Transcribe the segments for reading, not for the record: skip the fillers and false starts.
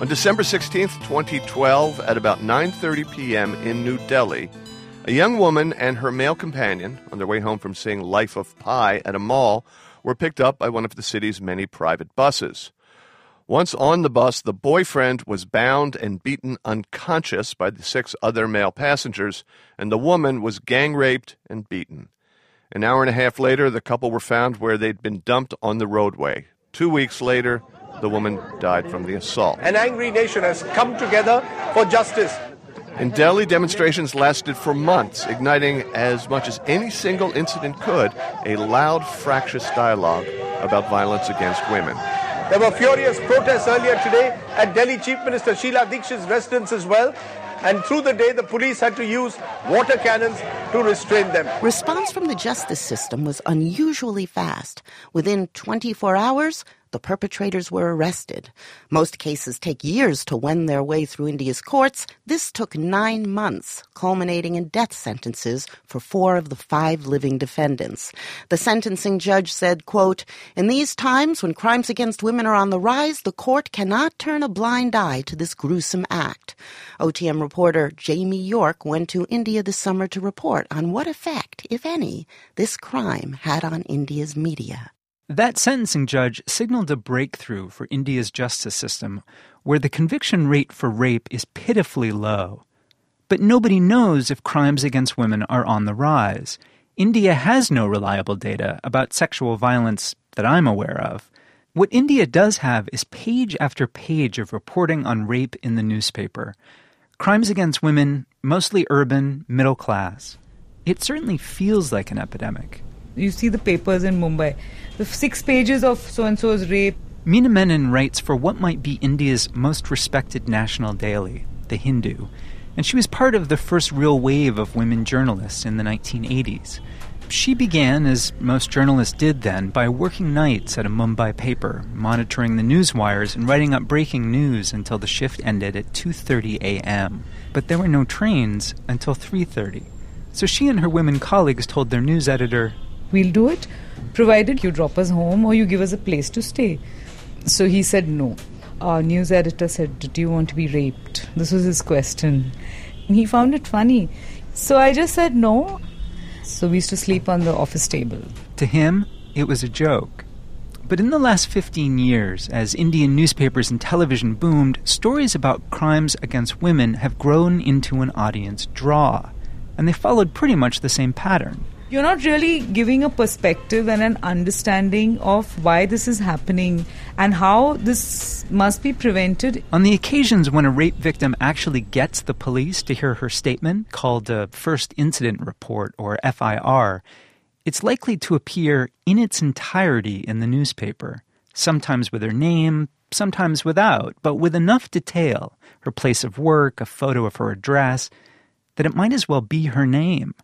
On December 16, 2012, at about 9:30 p.m. in New Delhi, a young woman and her male companion, on their way home from seeing Life of Pi at a mall, were picked up by one of the city's many private buses. Once on the bus, the boyfriend was bound and beaten unconscious by the 6 other male passengers, and the woman was gang-raped and beaten. An hour and a half later, the couple were found where they'd been dumped on the roadway. 2 weeks later, the woman died from the assault. An angry nation has come together for justice. In Delhi, demonstrations lasted for months, igniting as much as any single incident could, a loud, fractious dialogue about violence against women. There were furious protests earlier today at Delhi Chief Minister Sheila Dikshit's residence as well. And through the day, the police had to use water cannons to restrain them. Response from the justice system was unusually fast. Within 24 hours, the perpetrators were arrested. Most cases take years to wend their way through India's courts. This took 9 months, culminating in death sentences for 4 of the 5 living defendants. The sentencing judge said, quote, "In these times when crimes against women are on the rise, the court cannot turn a blind eye to this gruesome act." OTM reporter Jamie York went to India this summer to report on what effect, if any, this crime had on India's media. That sentencing judge signaled a breakthrough for India's justice system, where the conviction rate for rape is pitifully low. But nobody knows if crimes against women are on the rise. India has no reliable data about sexual violence that I'm aware of. What India does have is page after page of reporting on rape in the newspaper. Crimes against women, mostly urban, middle class. It certainly feels like an epidemic. You see the papers in Mumbai, the 6 pages of so-and-so's rape. Meena Menon writes for what might be India's most respected national daily, The Hindu, and she was part of the first real wave of women journalists in the 1980s. She began, as most journalists did then, by working nights at a Mumbai paper, monitoring the news wires and writing up breaking news until the shift ended at 2:30 a.m. But there were no trains until 3:30. So she and her women colleagues told their news editor, "We'll do it, provided you drop us home or you give us a place to stay." So he said no. Our news editor said, "Do you want to be raped?" This was his question. He found it funny. So I just said no. So we used to sleep on the office table. To him, it was a joke. But in the last 15 years, as Indian newspapers and television boomed, stories about crimes against women have grown into an audience draw. And they followed pretty much the same pattern. You're not really giving a perspective and an understanding of why this is happening and how this must be prevented. On the occasions when a rape victim actually gets the police to hear her statement, called a First Incident Report, or FIR, it's likely to appear in its entirety in the newspaper, sometimes with her name, sometimes without, but with enough detail, her place of work, a photo of her address, that it might as well be her name.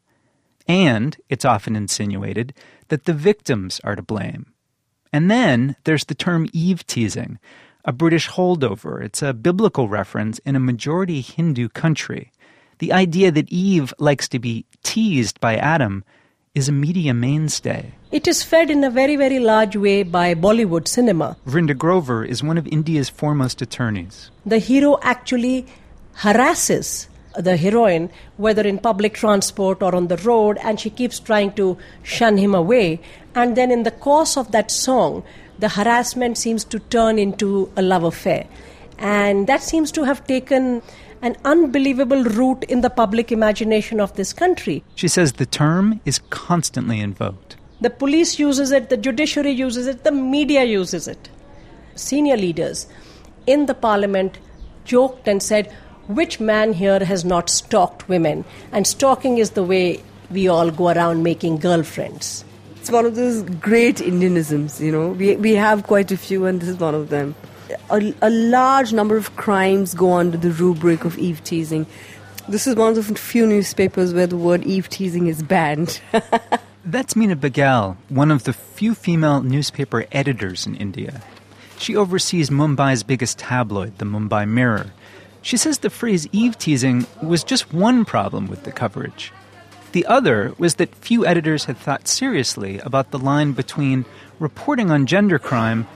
And it's often insinuated that the victims are to blame. And then there's the term Eve-teasing, a British holdover. It's a biblical reference in a majority Hindu country. The idea that Eve likes to be teased by Adam is a media mainstay. It is fed in a very, very large way by Bollywood cinema. Vrinda Grover is one of India's foremost attorneys. The hero actually harasses the heroine, whether in public transport or on the road, and she keeps trying to shun him away. And then in the course of that song, the harassment seems to turn into a love affair. And that seems to have taken an unbelievable root in the public imagination of this country. She says the term is constantly invoked. The police uses it, the judiciary uses it, the media uses it. Senior leaders in the parliament joked and said, "Which man here has not stalked women?" And stalking is the way we all go around making girlfriends. It's one of those great Indianisms, you know. We have quite a few, and this is one of them. A large number of crimes go under the rubric of Eve-teasing. This is one of the few newspapers where the word Eve-teasing is banned. That's Meena Bagal, one of the few female newspaper editors in India. She oversees Mumbai's biggest tabloid, the Mumbai Mirror. She says the phrase Eve-teasing was just one problem with the coverage. The other was that few editors had thought seriously about the line between reporting on gender crime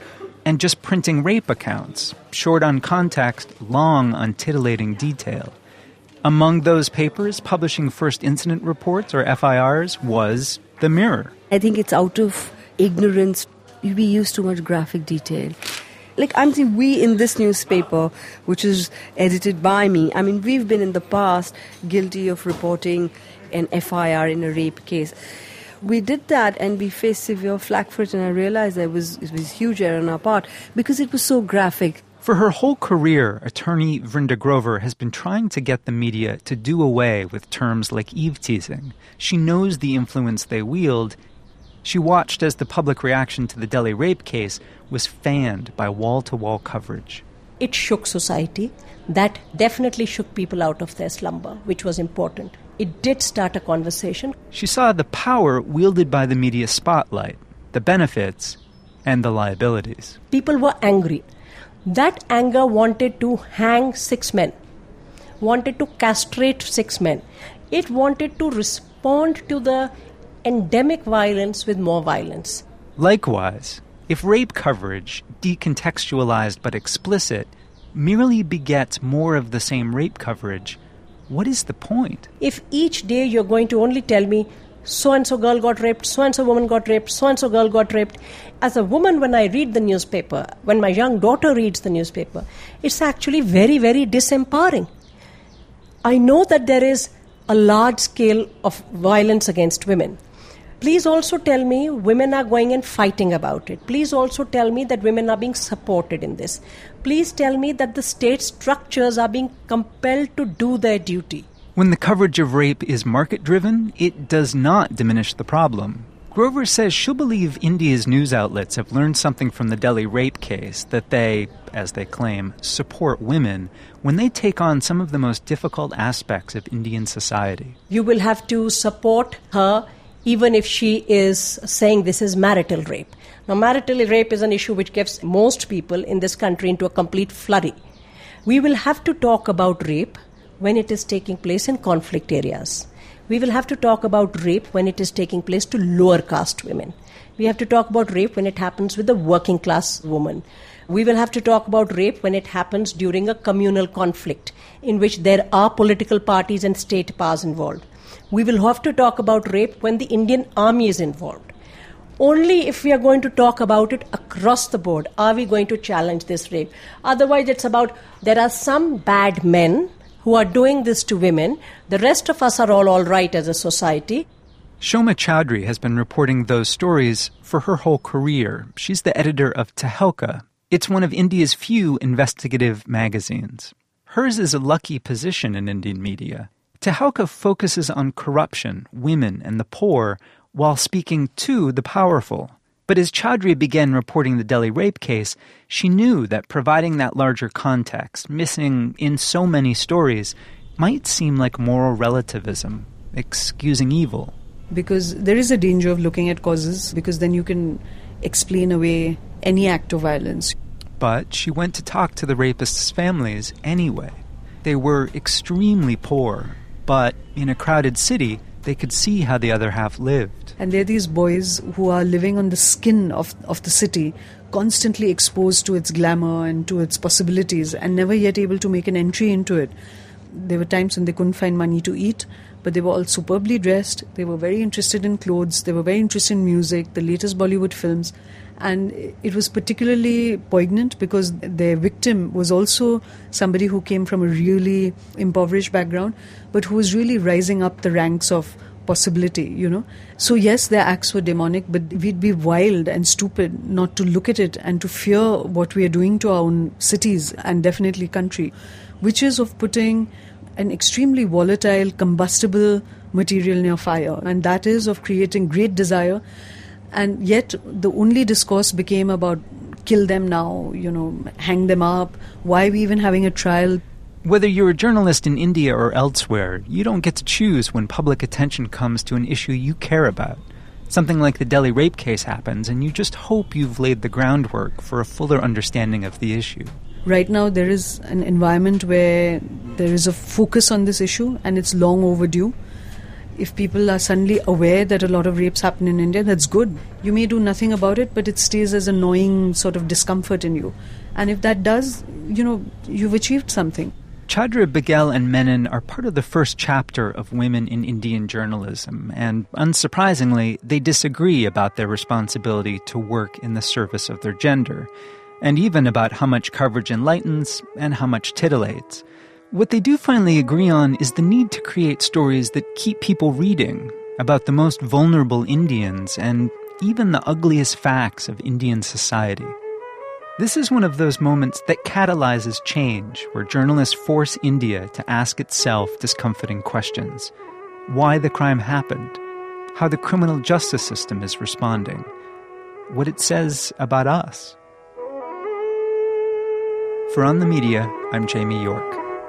and just printing rape accounts, short on context, long on titillating detail. Among those papers publishing first incident reports, or FIRs, was The Mirror. I think it's out of ignorance. We use too much graphic detail. Like, I'm saying, we in this newspaper, which is edited by me, I mean, we've been in the past guilty of reporting an FIR in a rape case. We did that and we faced severe flack for it, and I realized it was huge error on our part because it was so graphic. For her whole career, attorney Vrinda Grover has been trying to get the media to do away with terms like eve-teasing. She knows the influence they wield. She watched as the public reaction to the Delhi rape case was fanned by wall-to-wall coverage. It shook society. That definitely shook people out of their slumber, which was important. It did start a conversation. She saw the power wielded by the media spotlight, the benefits, and the liabilities. People were angry. That anger wanted to hang 6 men, wanted to castrate 6 men. It wanted to respond to the endemic violence with more violence. Likewise, if rape coverage, decontextualized but explicit, merely begets more of the same rape coverage, what is the point? If each day you're going to only tell me, so-and-so girl got raped, so-and-so woman got raped, so-and-so girl got raped. As a woman, when I read the newspaper, when my young daughter reads the newspaper, it's actually very, very disempowering. I know that there is a large scale of violence against women. Please also tell me women are going and fighting about it. Please also tell me that women are being supported in this. Please tell me that the state structures are being compelled to do their duty. When the coverage of rape is market-driven, it does not diminish the problem. Grover says she'll believe India's news outlets have learned something from the Delhi rape case, that they, as they claim, support women when they take on some of the most difficult aspects of Indian society. You will have to support her even if she is saying this is marital rape. Now, marital rape is an issue which gets most people in this country into a complete flurry. We will have to talk about rape when it is taking place in conflict areas. We will have to talk about rape when it is taking place to lower caste women. We have to talk about rape when it happens with a working class woman. We will have to talk about rape when it happens during a communal conflict in which there are political parties and state powers involved. We will have to talk about rape when the Indian army is involved. Only if we are going to talk about it across the board are we going to challenge this rape. Otherwise, it's about there are some bad men who are doing this to women. The rest of us are all right as a society. Shoma Chowdhury has been reporting those stories for her whole career. She's the editor of Tehelka. It's one of India's few investigative magazines. Hers is a lucky position in Indian media. Tehelka focuses on corruption, women, and the poor while speaking to the powerful. But as Chowdhury began reporting the Delhi rape case, she knew that providing that larger context, missing in so many stories, might seem like moral relativism, excusing evil. Because there is a danger of looking at causes, because then you can explain away any act of violence. But she went to talk to the rapists' families anyway. They were extremely poor, but in a crowded city, they could see how the other half lived. And they're these boys who are living on the skin of the city, constantly exposed to its glamour and to its possibilities, and never yet able to make an entry into it. There were times when they couldn't find money to eat, but they were all superbly dressed. They were very interested in clothes. They were very interested in music, the latest Bollywood films. And it was particularly poignant because their victim was also somebody who came from a really impoverished background, but who was really rising up the ranks of possibility, you know. So yes, their acts were demonic, but we'd be wild and stupid not to look at it and to fear what we are doing to our own cities and definitely country, which is of putting an extremely volatile, combustible material near fire. And that is of creating great desire. And yet the only discourse became about kill them now, you know, hang them up. Why are we even having a trial? Whether you're a journalist in India or elsewhere, you don't get to choose when public attention comes to an issue you care about. Something like the Delhi rape case happens, and you just hope you've laid the groundwork for a fuller understanding of the issue. Right now there is an environment where there is a focus on this issue, and it's long overdue. If people are suddenly aware that a lot of rapes happen in India, that's good. You may do nothing about it, but it stays as annoying sort of discomfort in you. And if that does, you've achieved something. Chandra Begel and Menon are part of the first chapter of Women in Indian Journalism, and unsurprisingly, they disagree about their responsibility to work in the service of their gender, and even about how much coverage enlightens and how much titillates. What they do finally agree on is the need to create stories that keep people reading about the most vulnerable Indians and even the ugliest facts of Indian society. This is one of those moments that catalyzes change, where journalists force India to ask itself discomforting questions. Why the crime happened, how the criminal justice system is responding, what it says about us. For On the Media, I'm Jamie York.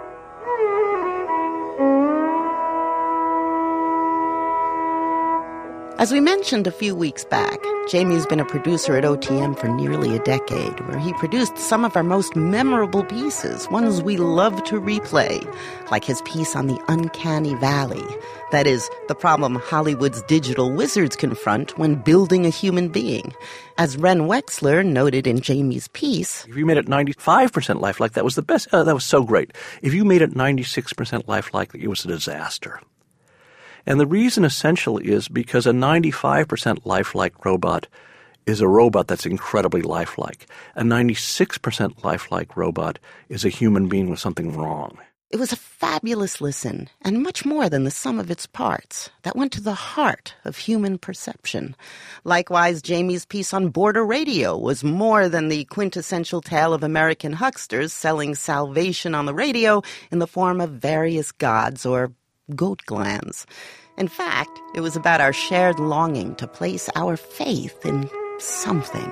As we mentioned a few weeks back, Jamie's been a producer at OTM for nearly a decade, where he produced some of our most memorable pieces, ones we love to replay, like his piece on the uncanny valley. That is, the problem Hollywood's digital wizards confront when building a human being. As Ren Wexler noted in Jamie's piece, if you made it 95% lifelike, that was the best. That was so great. If you made it 96% lifelike, it was a disaster. And the reason essentially is because a 95% lifelike robot is a robot that's incredibly lifelike. A 96% lifelike robot is a human being with something wrong. It was a fabulous listen, and much more than the sum of its parts, that went to the heart of human perception. Likewise, Jamie's piece on border radio was more than the quintessential tale of American hucksters selling salvation on the radio in the form of various gods or goat glands. In fact, it was about our shared longing to place our faith in something.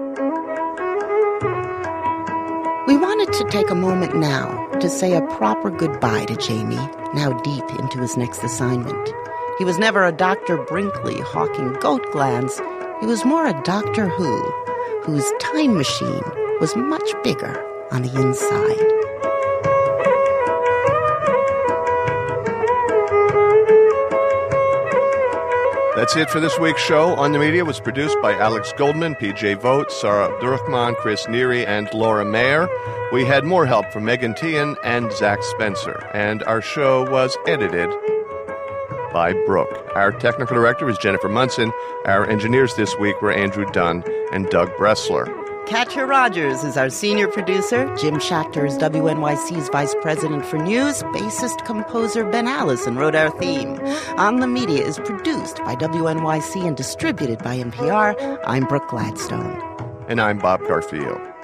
We wanted to take a moment now to say a proper goodbye to Jamie, now deep into his next assignment. He was never a Dr. Brinkley hawking goat glands. He was more a Doctor Who, whose time machine was much bigger on the inside. That's it for this week's show. On the Media was produced by Alex Goldman, PJ Vogt, Sarah Abdurrahman, Chris Neary, and Laura Mayer. We had more help from Megan Tian and Zach Spencer. And our show was edited by Brooke. Our technical director is Jennifer Munson. Our engineers this week were Andrew Dunn and Doug Bressler. Katja Rogers is our senior producer. Jim Schachter is WNYC's vice president for news. Bassist-composer Ben Allison wrote our theme. On the Media is produced by WNYC and distributed by NPR. I'm Brooke Gladstone. And I'm Bob Garfield.